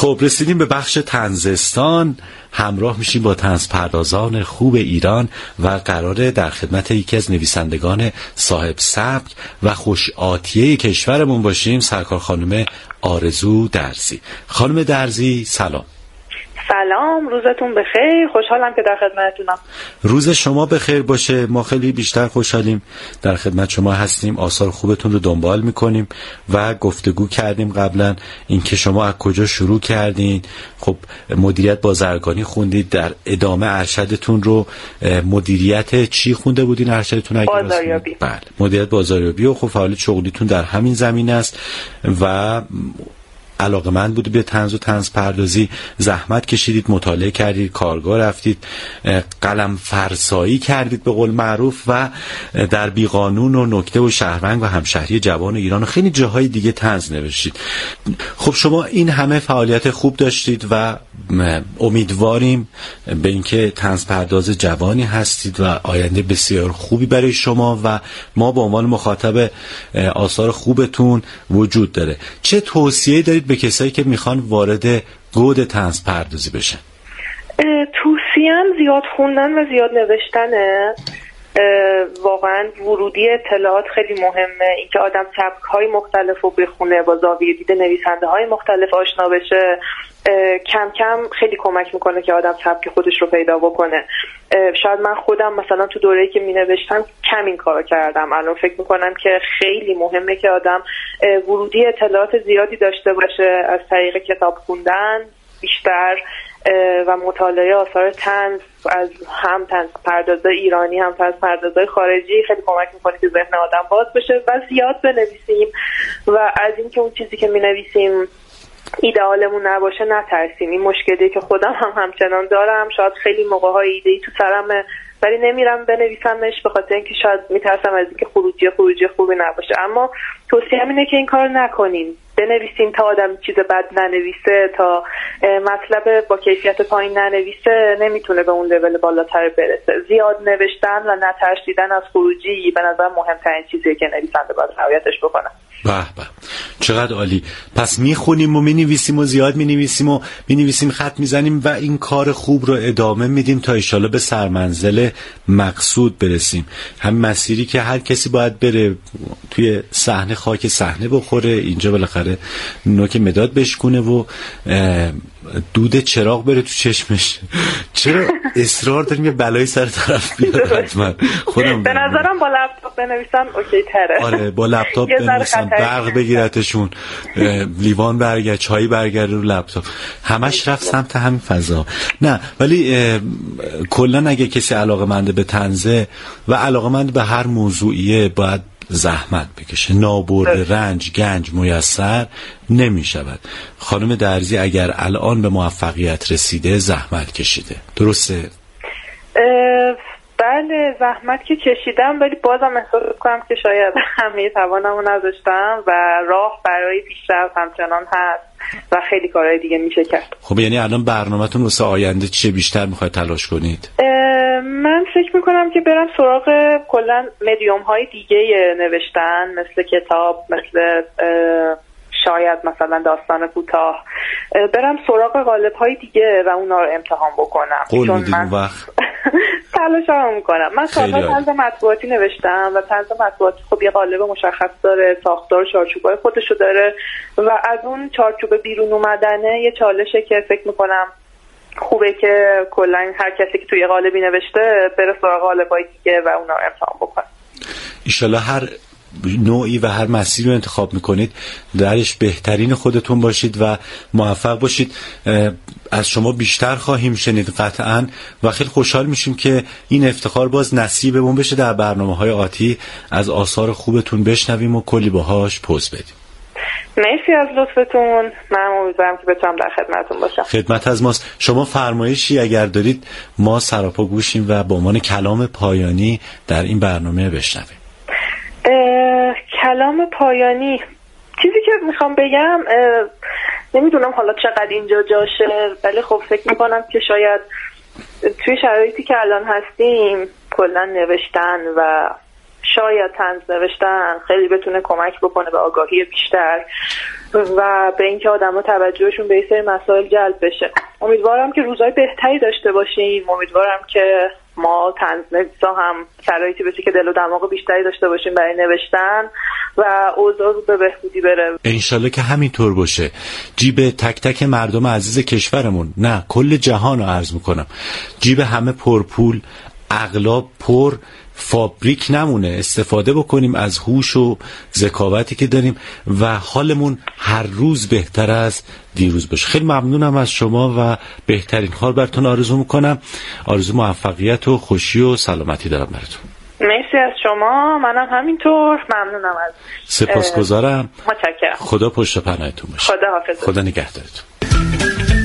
خب رسیدیم به بخش طنزستان. همراه میشیم با طنزپردازان خوب ایران و قراره در خدمت یکی از نویسندگان صاحب سبک و خوش آتیه کشورمون باشیم، سرکار خانم آرزو درزی. خانم درزی سلام. سلام، روزتون بخیر. خوشحالم که در خدمتتونم. روز شما بخیر باشه. ما خیلی بیشتر خوشحالیم در خدمت شما هستیم. آثار خوبتون رو دنبال میکنیم و گفتگو کردیم قبلا اینکه شما از کجا شروع کردین. خب مدیریت بازرگانی خوندید، در ادامه ارشدتون رو مدیریت چی خونده بودین؟ ارشدتون بازاریابی. بله، مدیریت بازاریابی. و خب فعالیت شغلیتون در همین زمینه است و علاقه‌مند بودید به طنز و طنز پردازی. زحمت کشیدید، مطالعه کردید، کارگاه رفتید، قلم فرسایی کردید به قول معروف و در بیقانون و نکته و شهروند و همشهری جوان ایران و خیلی جاهای دیگه طنز نوشتید. خب شما این همه فعالیت خوب داشتید و امیدواریم به اینکه طنز پرداز جوانی هستید و آینده بسیار خوبی برای شما و ما به عنوان مخاطب آثار خوبتون وجود داره. چه توصیه‌ای دارید به کسایی که میخوان وارد گود طنز پردازی بشن؟ توصیه‌ام زیاد خوندن و زیاد نوشتنه. واقعا ورودی اطلاعات خیلی مهمه، اینکه آدم سبک‌های مختلف رو بخونه، با زاویه دید نویسنده‌های مختلف آشنا بشه، کم کم خیلی کمک میکنه که آدم سبک خودش رو پیدا بکنه. شاید من خودم مثلا تو دوره‌ای که می‌نوشتم کم این کارو کردم. الان فکر میکنم که خیلی مهمه که آدم ورودی اطلاعات زیادی داشته باشه از طریق کتاب خوندن بیشتر و مطالعه آثار طنز از هم طنز پردازای ایرانی هم طنز پردازای خارجی خیلی کمک میکنه که ذهن آدم باز بشه و زیاد بنویسیم و از اینکه اون چیزی که می‌نویسیم ایدئالمون نباشه نترسیم. این مشکلی که خودم هم همچنان دارم، شاید خیلی موقع‌های ایده‌ای تو سرمه ولی نمیرم بنویسمش به خاطر اینکه شاید میترسم از اینکه خروجی خوبی نباشه. اما توصیه‌ام اینه که این کار نکنین، بنویسین تا آدم چیز بد ننویسه، تا مطلب با کیفیت پایین ننویسه نمیتونه به اون لول بالاتر برسه. زیاد نوشتن و نترسیدن از خروجی به نظر مهمترین چیزیه که نویسنده باید رعایتش بکنه. به به، چقدر عالی. پس میخونیم و مینویسیم و زیاد مینویسیم خط میزنیم و این کار خوب رو ادامه میدیم تا ایشالا به سرمنزل مقصود برسیم. هم مسیری که هر کسی باید بره، توی صحنه خاک صحنه بخوره، اینجا بالاخره نوک مداد بشکونه و دود چراغ بره تو چشمش. چرا اصرار داریم یه بلایی سر طرف بیاد؟ حتما خودم به نظرم با لپتاپ بنویسن اوکی تره. آره با لپتاپ بنویسن، برق بگیرتشون، لیوان برگرد، چای برگرد رو لپتاپ، همش رفت سمت همین فضا. نه ولی کلا اگه کسی علاقه‌مند به طنزه و علاقه‌مند به هر موضوعیه باید زحمت بکشه. نابرده رنج گنج میسر نمی شود. خانم درزی اگر الان به موفقیت رسیده زحمت کشیده، درسته؟ بله زحمت که کشیدم، ولی بازم احساس کنم که شاید همه توانمو نداشتم و راه برای پیشرفت همچنان هست و خیلی کارهای دیگه میشه کرد. خب یعنی الان برنامه‌تون واسه آینده چیه؟ بیشتر میخواید تلاش کنید؟ من فکر میکنم که برم سراغ کلا مدیوم های دیگه نوشتن، مثل کتاب، مثل شاید مثلا داستان کوتاه، برم سراغ قالب های دیگه و اونا رو امتحان بکنم. قول میدید اون وقت؟ تلاشم میکنم. من سالها طنز مطبوعاتی نوشتم و طنز مطبوعاتی خب یه قالب مشخص داره، ساختار چارچوبای خودشو داره و از اون چارچوب بیرون اومدنه یه چالشه که فکر میکنم خوبه که کلا هر کسی که توی قالبی نوشته بره سراغ قالبای دیگه و اونا رو امتحان بکنه. ایشالله هر نوعی و هر مسیری رو انتخاب میکنید درش بهترین خودتون باشید و موفق باشید. از شما بیشتر خواهیم شنید قطعاً و خیلی خوشحال میشیم که این افتخار باز نصیبمون بشه در برنامه‌های آتی از آثار خوبتون بشنویم و کلی باهاش پوز بدیم. مرسی از لطفتون. من امیدوارم که بتونم در خدمتتون باشم. خدمت از ماست. شما فرمایشی اگر دارید ما سراپا گوشیم و به عنوان کلام پایانی در این برنامه بشنویم. کلام پایانی، چیزی که میخوام بگم نمیدونم حالا چقدر اینجا جاشه، ولی خب فکر میکنم که شاید توی شرایطی که الان هستیم کلا نوشتن و شاید طنز نوشتن خیلی بتونه کمک بکنه به آگاهی بیشتر و به اینکه آدم‌ها توجهشون به این سری مسائل جلب بشه. امیدوارم که روزهای بهتری داشته باشیم. امیدوارم که ما طنزنویسا هم شرایطی بشه که دل و دماغ بیشتری داشته باشیم برای نوشتن و اوضاع رو به بهبودی بره. انشالله که همینطور باشه. جیب تک تک مردم عزیز کشورمون، نه کل جهان رو عرض میکنم، جیب همه پرپول، اغلب پر، فابریک نمونه. استفاده بکنیم از هوش و ذکاوتی که داریم و حالمون هر روز بهتر از دیروز باشه. خیلی ممنونم از شما و بهترین حال براتون آرزو میکنم. آرزو موفقیت و خوشی و سلامتی دارم براتون. مرسی از شما. منم همینطور ممنونم از سپاسگزارم. متشکرم. خدا پشت پناهتون باشه. خدا حافظ. خدا نگهدارتون.